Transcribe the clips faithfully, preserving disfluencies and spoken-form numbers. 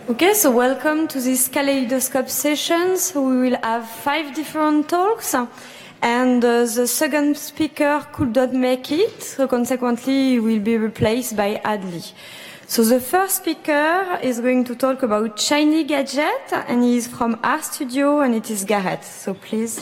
Okay, so welcome to this Kaleidoscope sessions. We will have five different talks, and uh, the second speaker could not make it, so consequently he will be replaced by Adli. So the first speaker is going to talk about Shiny Gadget, and he is from RStudio, and it is Gareth. So please.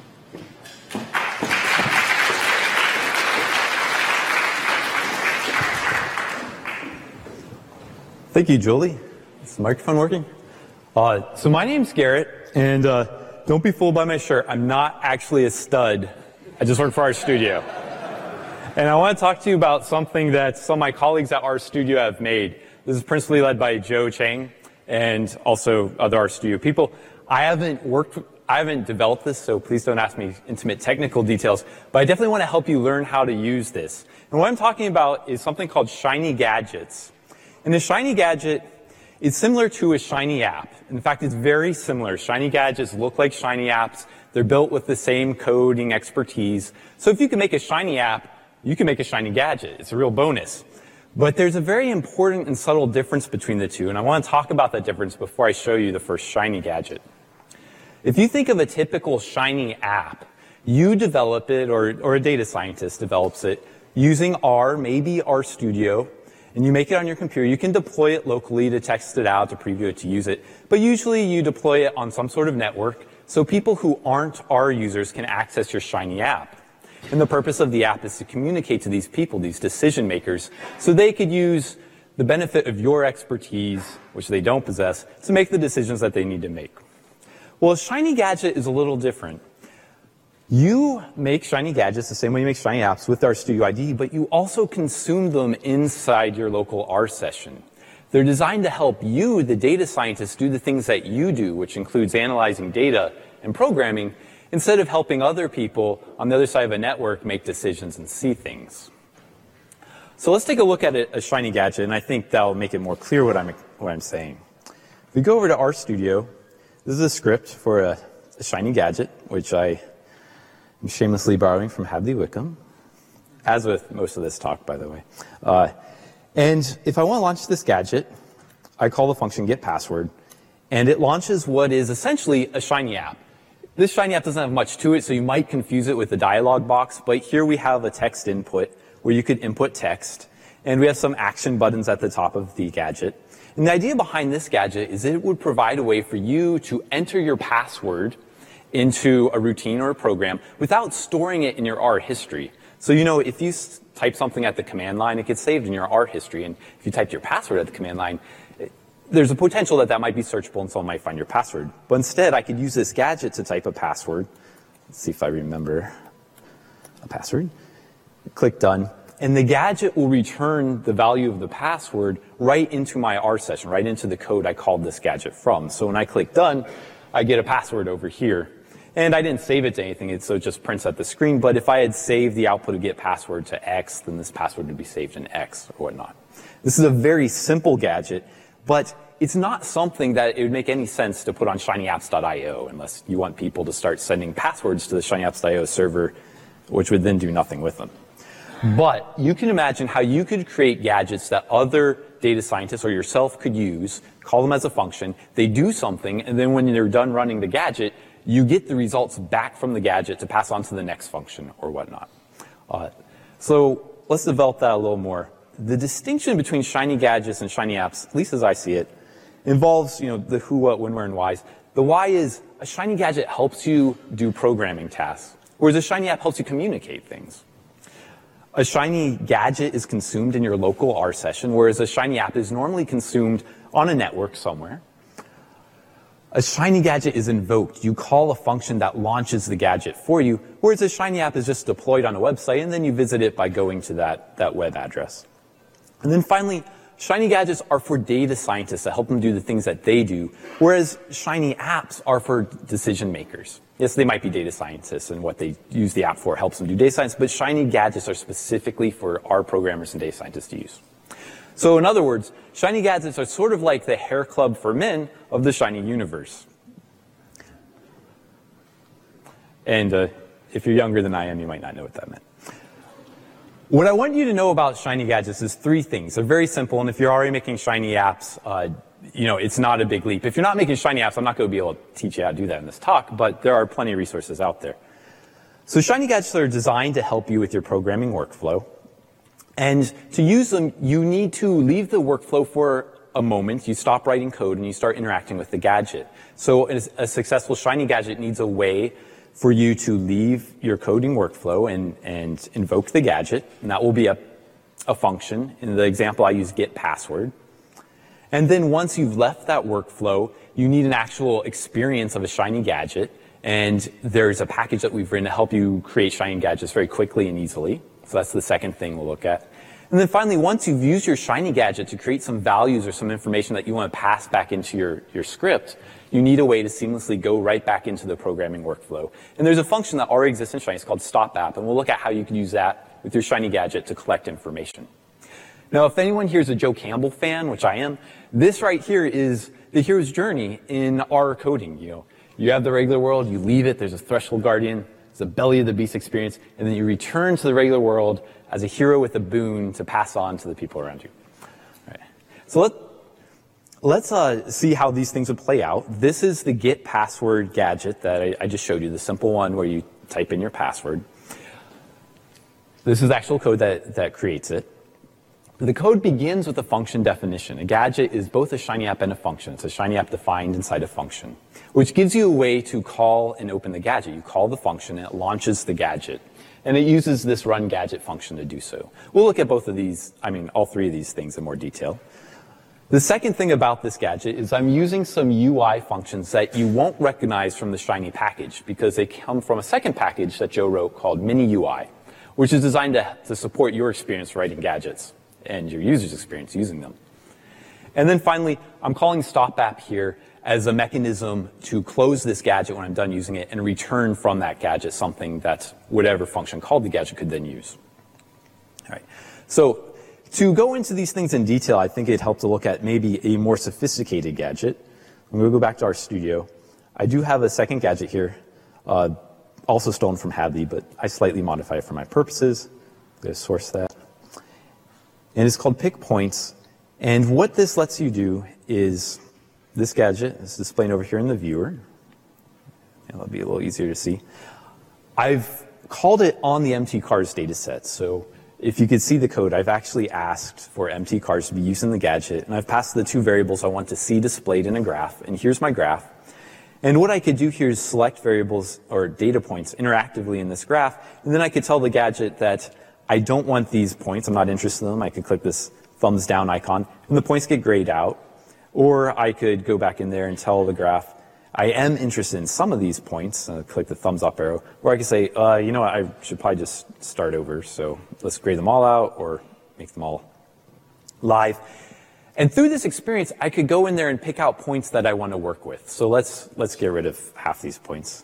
Thank you, Julie. Is the microphone working? Uh, so my name's Garrett, and uh, don't be fooled by my shirt. I'm not actually a stud. I just work for RStudio. And I want to talk to you about something that some of my colleagues at RStudio have made. This is principally led by Joe Chang and also other RStudio people. I haven't worked, I haven't developed this, so please don't ask me intimate technical details, but I definitely want to help you learn how to use this. And what I'm talking about is something called Shiny Gadgets. And a Shiny Gadget is similar to a Shiny app. In fact, it's very similar. Shiny Gadgets look like Shiny apps. They're built with the same coding expertise. So if you can make a Shiny app, you can make a Shiny Gadget. It's a real bonus. But there's a very important and subtle difference between the two, and I want to talk about that difference before I show you the first Shiny Gadget. If you think of a typical Shiny app, you develop it, or, or a data scientist develops it, using R, maybe RStudio, and you make it on your computer. You can deploy it locally to test it out, to preview it, to use it. But usually you deploy it on some sort of network so people who aren't R users can access your Shiny app. And the purpose of the app is to communicate to these people, these decision makers, so they could use the benefit of your expertise, which they don't possess, to make the decisions that they need to make. Well, a Shiny Gadget is a little different. You make Shiny Gadgets the same way you make Shiny apps with RStudio I D E, but you also consume them inside your local R session. They're designed to help you, the data scientist, do the things that you do, which includes analyzing data and programming, instead of helping other people on the other side of a network make decisions and see things. So let's take a look at a Shiny Gadget, and I think that'll make it more clear what I'm, what I'm saying. If we go over to RStudio, this is a script for a, a Shiny Gadget, which I I'm shamelessly borrowing from Hadley Wickham, as with most of this talk, by the way. Uh, and if I want to launch this gadget, I call the function getPassword, and it launches what is essentially a Shiny app. This Shiny app doesn't have much to it, so you might confuse it with the dialog box, but here we have a text input where you could input text, and we have some action buttons at the top of the gadget. And the idea behind this gadget is it would provide a way for you to enter your password into a routine or a program without storing it in your R history. So, you know, if you type something at the command line, it gets saved in your R history. And if you typed your password at the command line, it, there's a potential that that might be searchable and someone might find your password. But instead, I could use this gadget to type a password. Let's see if I remember a password. Click done. And the gadget will return the value of the password right into my R session, right into the code I called this gadget from. So when I click done, I get a password over here. And I didn't save it to anything, so it just prints at the screen. But if I had saved the output of getPassword to X, then this password would be saved in X or whatnot. This is a very simple gadget, but it's not something that it would make any sense to put on shiny apps dot i o unless you want people to start sending passwords to the shiny apps dot i o server, which would then do nothing with them. But you can imagine how you could create gadgets that other data scientists or yourself could use, call them as a function, they do something, and then when they're done running the gadget, you get the results back from the gadget to pass on to the next function or whatnot. Uh, so let's develop that a little more. The distinction between Shiny Gadgets and Shiny Apps, at least as I see it, involves, you know, the who, what, when, where, and whys. The why is a Shiny Gadget helps you do programming tasks, whereas a Shiny App helps you communicate things. A Shiny Gadget is consumed in your local R session, whereas a Shiny App is normally consumed on a network somewhere. A Shiny Gadget is invoked. You call a function that launches the gadget for you, whereas a Shiny app is just deployed on a website, and then you visit it by going to that, that web address. And then finally, Shiny Gadgets are for data scientists to help them do the things that they do, whereas Shiny apps are for decision makers. Yes, they might be data scientists, and what they use the app for helps them do data science, but Shiny Gadgets are specifically for our programmers and data scientists to use. So in other words, Shiny Gadgets are sort of like the hair club for men of the Shiny universe. And uh, if you're younger than I am, you might not know what that meant. What I want you to know about Shiny Gadgets is three things. They're very simple, and if you're already making Shiny apps, uh, you know, it's not a big leap. If you're not making Shiny apps, I'm not going to be able to teach you how to do that in this talk, but there are plenty of resources out there. So Shiny gadgets are designed to help you with your programming workflow. And to use them, you need to leave the workflow for a moment. You stop writing code and you start interacting with the gadget. So a successful Shiny gadget needs a way for you to leave your coding workflow and, and invoke the gadget. And that will be a, a function. In the example, I use get password. And then once you've left that workflow, you need an actual experience of a Shiny gadget. And there's a package that we've written to help you create Shiny gadgets very quickly and easily. So that's the second thing we'll look at. And then finally, once you've used your Shiny gadget to create some values or some information that you want to pass back into your, your script, you need a way to seamlessly go right back into the programming workflow. And there's a function that already exists in Shiny. It's called stop app. And we'll look at how you can use that with your Shiny gadget to collect information. Now, if anyone here is a Joe Campbell fan, which I am, this right here is the hero's journey in R coding. You know, you have the regular world, you leave it, there's a threshold guardian, there's a belly of the beast experience, and then you return to the regular world as a hero with a boon to pass on to the people around you. All right. So let, let's uh, see how these things would play out. This is the get password gadget that I, I just showed you, the simple one where you type in your password. This is actual code that, that creates it. The code begins with a function definition. A gadget is both a Shiny app and a function. It's a Shiny app defined inside a function, which gives you a way to call and open the gadget. You call the function, and it launches the gadget. And it uses this run gadget function to do so. We'll look at both of these, I mean, all three of these things in more detail. The second thing about this gadget is I'm using some U I functions that you won't recognize from the Shiny package because they come from a second package that Joe wrote called Mini U I, which is designed to, to support your experience writing gadgets and your user's experience using them. And then finally, I'm calling stop app here as a mechanism to close this gadget when I'm done using it and return from that gadget something that whatever function called the gadget could then use. All right. So to go into these things in detail, I think it helped to look at maybe a more sophisticated gadget. I'm going to go back to our studio. I do have a second gadget here, uh, also stolen from Hadley, but I slightly modify it for my purposes. I'm going to source that. And it's called Pick Points. And what this lets you do is this gadget is displayed over here in the viewer. It'll be a little easier to see. I've called it on the M T cars data set. So if you could see the code, I've actually asked for M T cars to be used in the gadget. And I've passed the two variables I want to see displayed in a graph. And here's my graph. And what I could do here is select variables or data points interactively in this graph. And then I could tell the gadget that I don't want these points. I'm not interested in them. I could click this thumbs down icon, and the points get grayed out. Or I could go back in there and tell the graph, I am interested in some of these points. Uh, click the thumbs up arrow. Or I could say, uh, you know what, I should probably just start over. So let's grade them all out or make them all live. And through this experience, I could go in there and pick out points that I want to work with. So let's, let's get rid of half these points.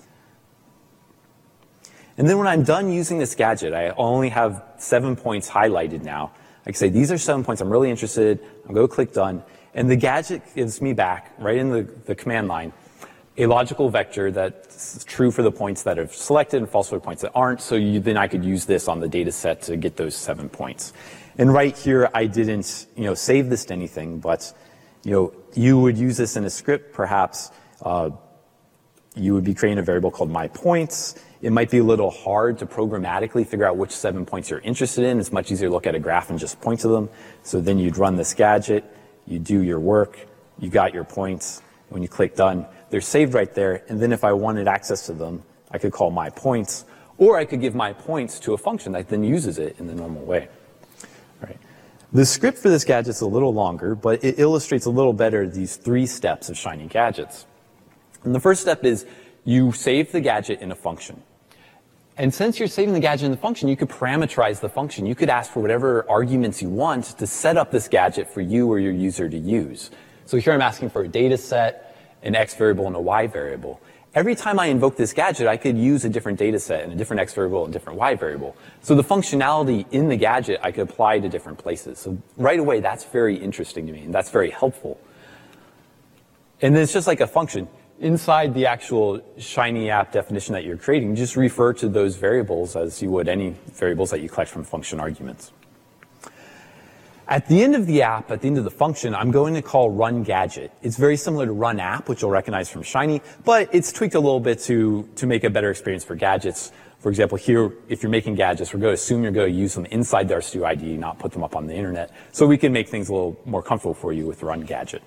And then when I'm done using this gadget, I only have seven points highlighted now. I can say, these are seven points I'm really interested in. I'll go click done. And the gadget gives me back, right in the, the command line, a logical vector that's true for the points that are selected and false for the points that aren't. So you, then I could use this on the data set to get those seven points. And right here, I didn't, you know, save this to anything, but, you know, you would use this in a script, perhaps. Uh, you would be creating a variable called myPoints. It might be a little hard to programmatically figure out which seven points you're interested in. It's much easier to look at a graph and just point to them. So then you'd run this gadget, you do your work, you got your points. When you click done, they're saved right there. And then if I wanted access to them, I could call myPoints, or I could give myPoints to a function that then uses it in the normal way. All right. The script for this gadget is a little longer, but it illustrates a little better these three steps of Shiny gadgets. And the first step is you save the gadget in a function. And since you're saving the gadget in the function, you could parameterize the function. You could ask for whatever arguments you want to set up this gadget for you or your user to use. So here I'm asking for a data set, an X variable, and a Y variable. Every time I invoke this gadget, I could use a different data set and a different X variable and a different Y variable. So the functionality in the gadget I could apply to different places. So right away, that's very interesting to me, and that's very helpful. And then it's just like a function. Inside the actual Shiny app definition that you're creating, just refer to those variables as you would any variables that you collect from function arguments. At the end of the app, at the end of the function, I'm going to call run gadget. It's very similar to run app, which you'll recognize from Shiny, but it's tweaked a little bit to, to make a better experience for gadgets. For example, here, if you're making gadgets, we're going to assume you're going to use them inside the RStudio I D E, not put them up on the internet. So we can make things a little more comfortable for you with run gadget.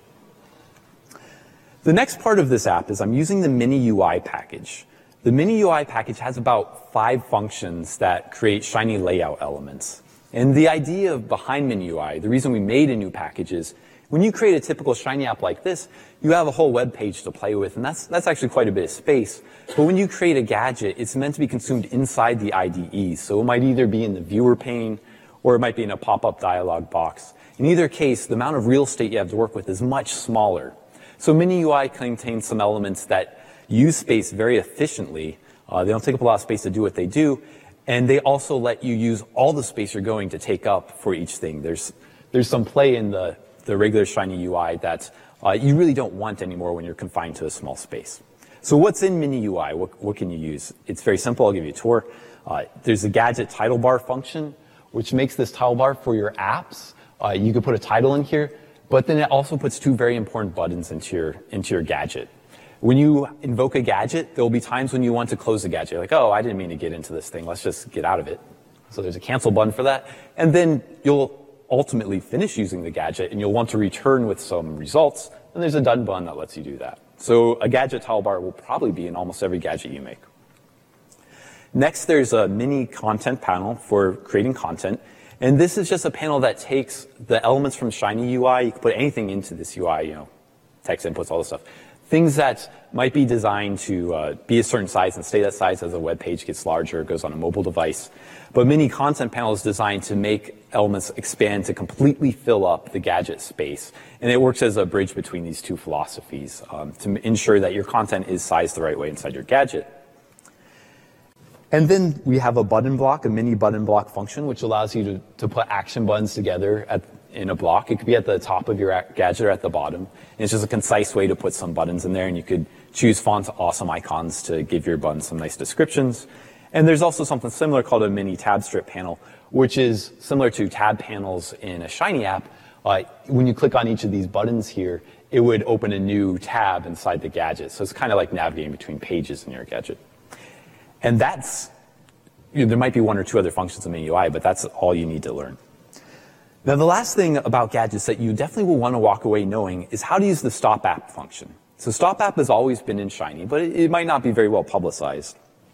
The next part of this app is I'm using the Mini U I package. The Mini U I package has about five functions that create Shiny layout elements. And the idea behind Mini U I, the reason we made a new package is when you create a typical Shiny app like this, you have a whole web page to play with, and that's, that's actually quite a bit of space. But when you create a gadget, it's meant to be consumed inside the I D E. So it might either be in the viewer pane, or it might be in a pop-up dialog box. In either case, the amount of real estate you have to work with is much smaller. So Mini U I contains some elements that use space very efficiently. Uh, they don't take up a lot of space to do what they do. And they also let you use all the space you're going to take up for each thing. There's, there's some play in the, the regular Shiny U I that uh, you really don't want anymore when you're confined to a small space. So what's in Mini U I? What, what can you use? It's very simple. I'll give you a tour. Uh, there's a gadget title bar function, which makes this title bar for your apps. Uh, you could put a title in here, but then it also puts two very important buttons into your, into your gadget. When you invoke a gadget, there will be times when you want to close the gadget. You're like, oh, I didn't mean to get into this thing. Let's just get out of it. So there's a cancel button for that. And then you'll ultimately finish using the gadget, and you'll want to return with some results. And there's a done button that lets you do that. So a gadget title bar will probably be in almost every gadget you make. Next, there's a mini content panel for creating content. And this is just a panel that takes the elements from Shiny U I. You can put anything into this U I, you know, text inputs, all this stuff. Things that might be designed to uh, be a certain size and stay that size as the web page gets larger, goes on a mobile device. But Mini Content Panel is designed to make elements expand to completely fill up the gadget space. And it works as a bridge between these two philosophies um, to ensure that your content is sized the right way inside your gadget. And then we have a button block, a mini button block function, which allows you to, to put action buttons together at, in a block. It could be at the top of your gadget or at the bottom. And it's just a concise way to put some buttons in there, and you could choose font awesome icons to give your buttons some nice descriptions. And there's also something similar called a mini tab strip panel, which is similar to tab panels in a Shiny app. Uh, when you click on each of these buttons here, it would open a new tab inside the gadget. So it's kind of like navigating between pages in your gadget. And that's, you know, there might be one or two other functions in Mini U I, but that's all you need to learn. Now, the last thing about gadgets that you definitely will want to walk away knowing is how to use the stop app function. So stop app has always been in Shiny, but it, it might not be very well publicized.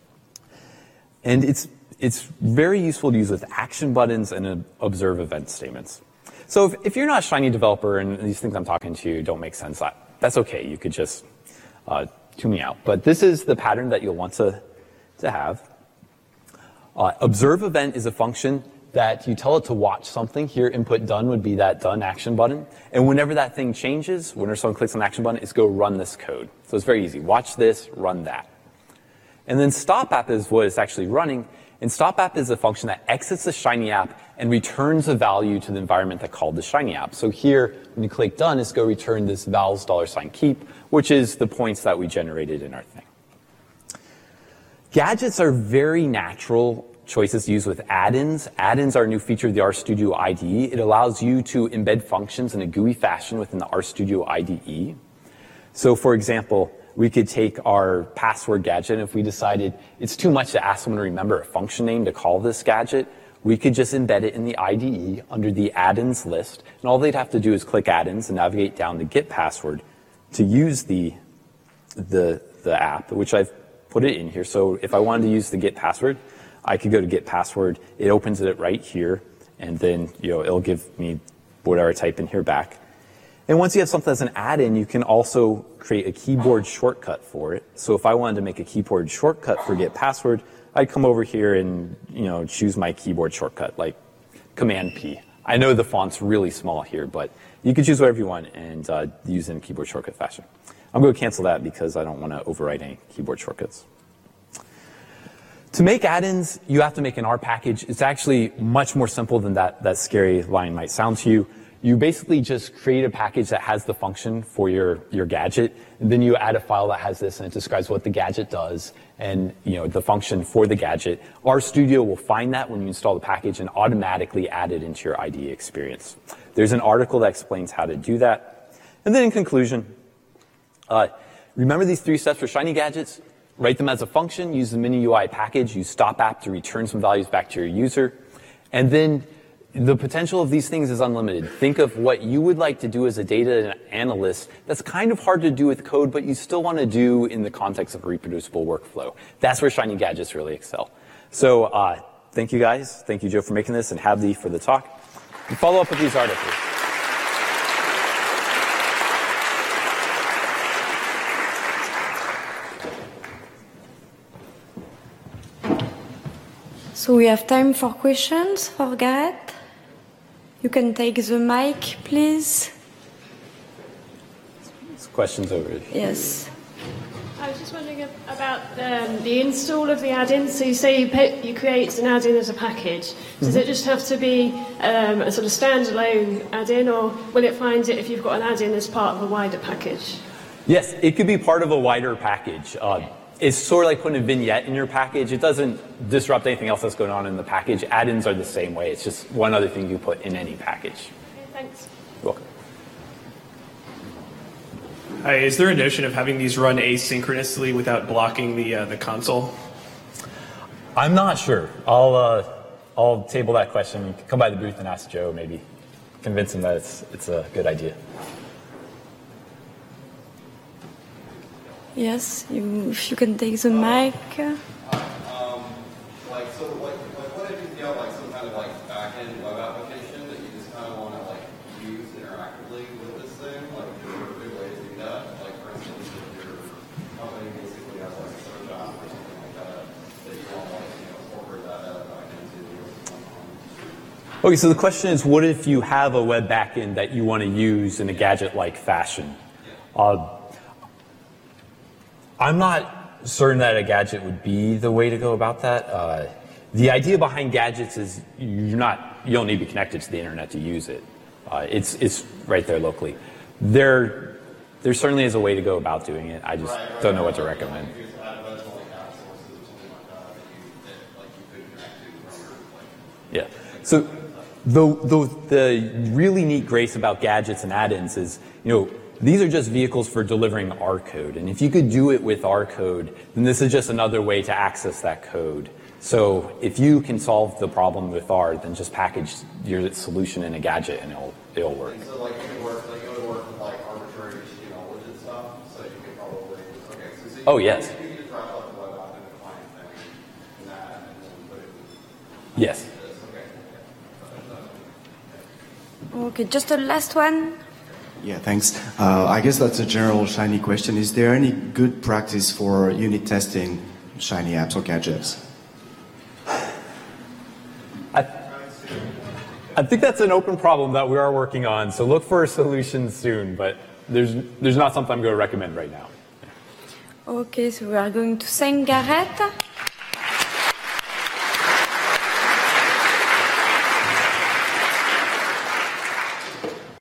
And it's, it's very useful to use with action buttons and uh, observe event statements. So if, if you're not a Shiny developer and these things I'm talking to you don't make sense, that's okay. You could just uh, tune me out. But this is the pattern that you'll want to to have. Uh, observe event is a function that you tell it to watch something. Here, input done would be that done action button. And whenever that thing changes, whenever someone clicks on the action button, it's go run this code. So it's very easy. Watch this, run that. And then stop app is what it's actually running. And stop app is a function that exits the Shiny app and returns a value to the environment that called the Shiny app. So here, when you click done, it's go return this vals dollar sign keep, which is the points that we generated in our thing. Gadgets are very natural choices to use with add-ins. Add-ins are a new feature of the RStudio I D E. It allows you to embed functions in a G U I fashion within the RStudio I D E. So for example, we could take our password gadget, and if we decided it's too much to ask someone to remember a function name to call this gadget, we could just embed it in the I D E under the add-ins list, and all they'd have to do is click add-ins and navigate down to get password to use the, the, the app, which I've put it in here. So if I wanted to use the get password, I could go to get password. It opens it right here, and then you know it'll give me whatever I type in here back. And once you have something as an add-in, you can also create a keyboard shortcut for it. So if I wanted to make a keyboard shortcut for get password, I'd come over here and you know choose my keyboard shortcut, like Command P. I know the font's really small here, but you can choose whatever you want and uh, use it in keyboard shortcut fashion. I'm going to cancel that because I don't want to overwrite any keyboard shortcuts. To make add-ins, you have to make an R package. It's actually much more simple than that, that scary line might sound to you. you basically just create a package that has the function for your, your gadget, and then you add a file that has this, and it describes what the gadget does, and you know the function for the gadget. RStudio will find that when you install the package and automatically add it into your I D E experience. There's an article that explains how to do that. And then in conclusion, uh, remember these three steps for Shiny Gadgets? Write them as a function, use the MiniUI package, use stop app to return some values back to your user, and then the potential of these things is unlimited. Think of what you would like to do as a data analyst that's kind of hard to do with code, but you still want to do in the context of a reproducible workflow. That's where Shiny Gadgets really excel. So uh, thank you guys. Thank you, Joe, for making this, and Habdi for the talk. And follow up with these articles. So we have time for questions for Gareth. You can take the mic, please. There's questions over here. Yes. I was just wondering about um, the install of the add-in. So you say you, put, you create an add-in as a package. Does mm-hmm. it just have to be um, a sort of standalone add-in, or will it find it if you've got an add-in as part of a wider package? Yes, it could be part of a wider package. Uh, It's sort of like putting a vignette in your package. It doesn't disrupt anything else that's going on in the package. Add-ins are the same way. It's just one other thing you put in any package. Okay, thanks. You're welcome. Hi, is there a notion of having these run asynchronously without blocking the uh, the console? I'm not sure. I'll uh, I'll table that question. You can come by the booth and ask Joe. Maybe convince him that it's it's a good idea. Yes, you, if you can take the mic. Um, like, so, like, like, what if you have like some kind of like back-end web application that you just kind of want to like use interactively with this thing? Like, is there a good way to do that? Like, for instance, if your company basically has like a search app or something like that, that you want to like, you know, incorporate that back into. Okay, so the question is, what if you have a web backend that you want to use in a gadget-like fashion? Yeah. Uh, I'm not certain that a gadget would be the way to go about that. Uh, the idea behind gadgets is you're not, you don't need to be connected to the internet to use it. Uh, it's it's right there locally. There, there certainly is a way to go about doing it. I just right, right, don't know what to recommend. Yeah. So the, the the really neat grace about gadgets and add-ins is, you know, these are just vehicles for delivering R code. And if you could do it with R code, then this is just another way to access that code. So if you can solve the problem with R, then just package your solution in a gadget and it'll, it'll work. And so like you can work, like you would work with like arbitrary H T M L widget stuff, so you can probably, okay. So, so you oh, can, yes. You can just wrap up the web app in a client thing and that, and then put it in. Yes. Okay. Okay, just a last one. Yeah, thanks. Uh, I guess that's a general Shiny question. Is there any good practice for unit testing Shiny apps or gadgets? I, I think that's an open problem that we are working on, so look for a solution soon, but there's, there's not something I'm going to recommend right now. Okay, so we are going to thank Gareth.